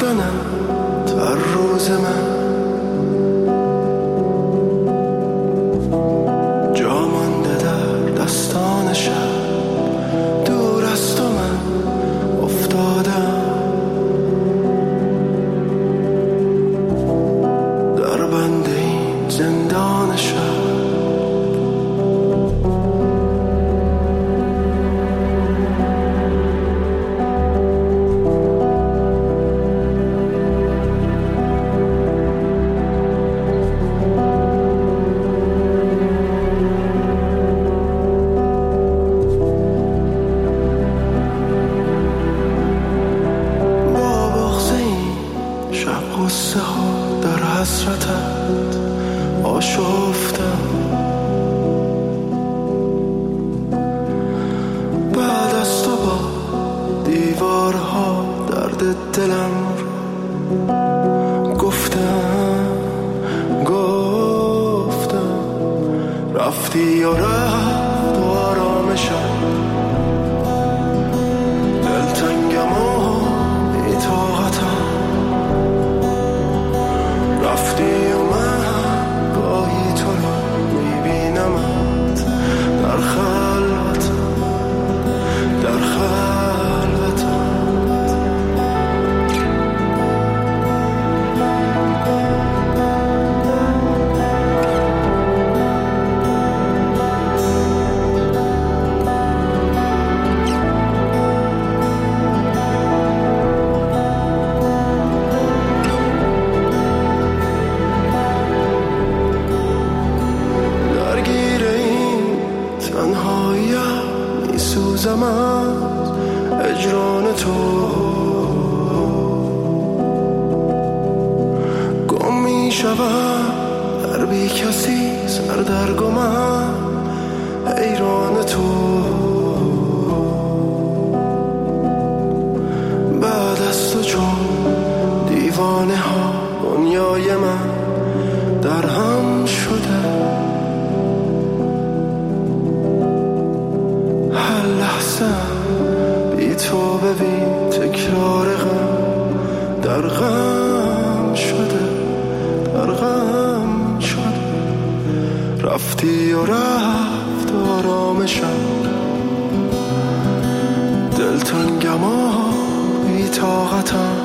رفتنت هر روز من جا مانده در دستان شب، دور از تو من افتادم در بند این زندان شب. حسرتت آشفتم، بعد از تو با دیوارها درد دلم رو گفتم رفتی و رفت و آرامشم، دلتنگم و بی‌طاقتم، رفتی و من گاهی تو رو میبینمت در خلوتم، در خلوتم. میسوزم از اجران تو، گم میشوم در بی کسی سردرگمم حیران تو، بعد از تو چون دیوانه ها دنیای من در هم شده، بی تو ببین تکرار غم در غم شده، در غم شده، رفتی و رفت آرامشم، دلتنگم و بی طاقتم،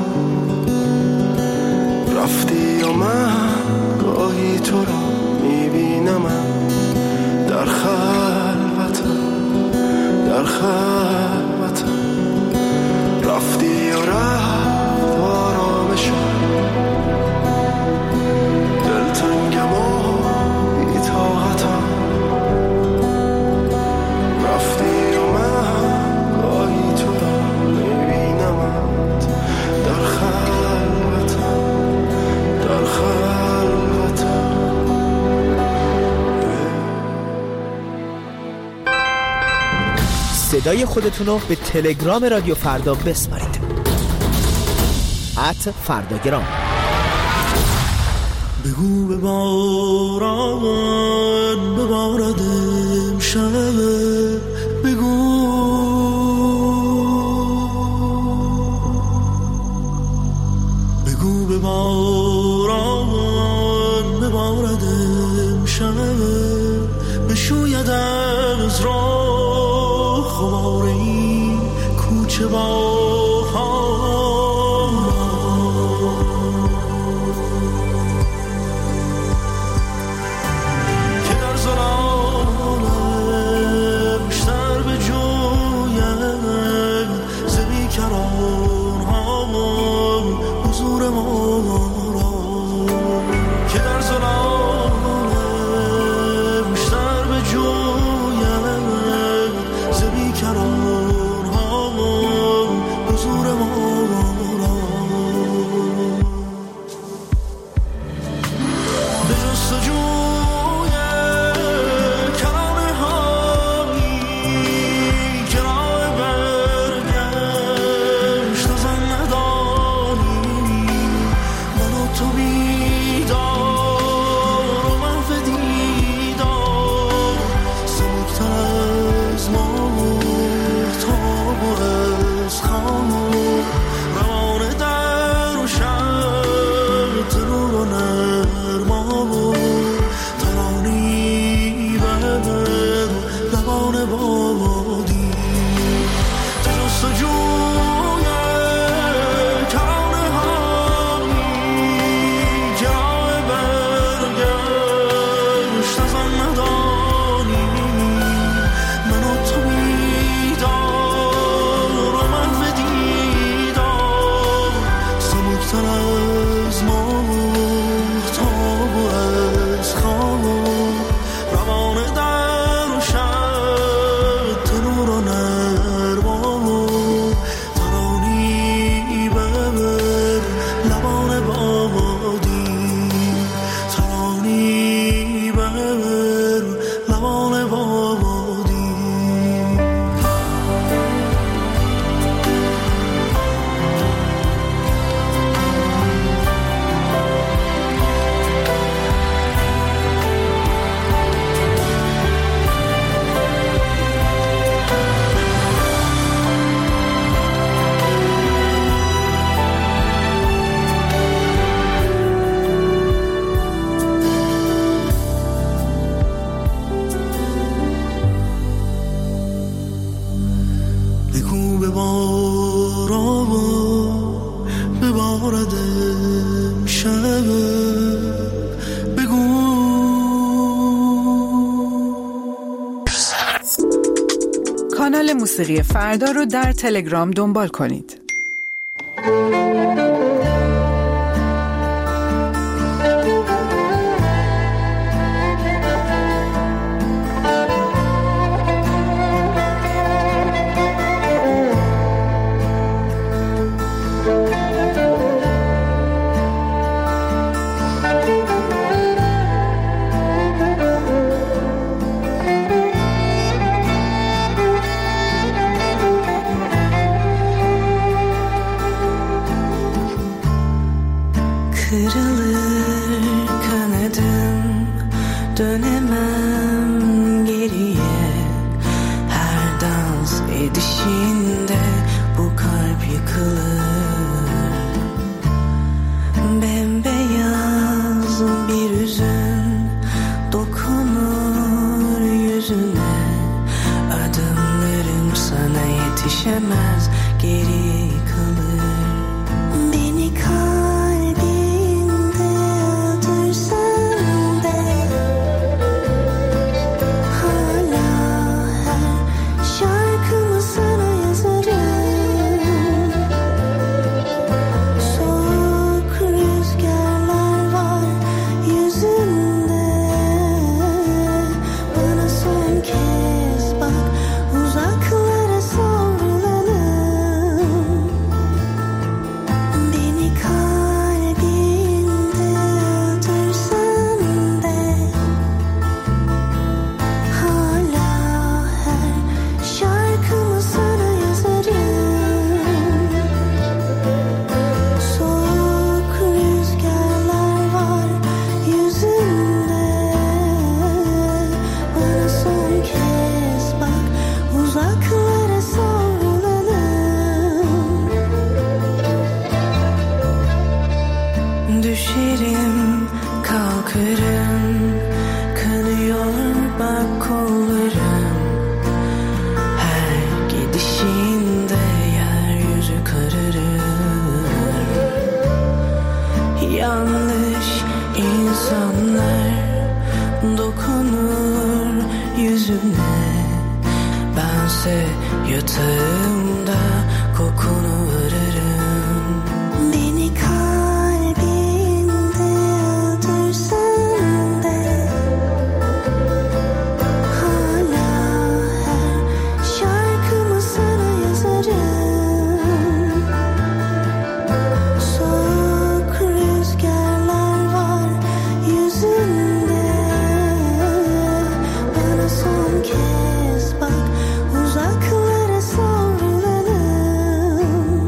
رفتی و من گاهی تو رو میبینم در خلوتم، در خلوتم، رفتی و رفت آرامشم، دلتنگم و بی‌طاقتم، رفتی و من گاهی تو را میبینمت در خلوتم، در خلوتم. صدای خودتون رو به تلگرام رادیو فردا بسپارید. @فرداگرام. بگو به باران ببارد امشب، بگو به باران ببارد امشب، بشوید از راه خمار این کوچه با بارابو ببارد شب بگو. کانال موسیقی فردا رو در تلگرام دنبال کنید. Kırılır kanadım, dönemem geriye. Her dans edişinde bu kalp yıkılır. Bembeyaz bir üzün dokunur yüzüne. Adımlarım sana yetişemez, geri kalır. Beni düşerim, kalkarım, kanıyor bak kollarım. Her gidişinde yeryüzü kararır. Yanlış insanlar dokunur yüzüne. Bense yatağımda kokun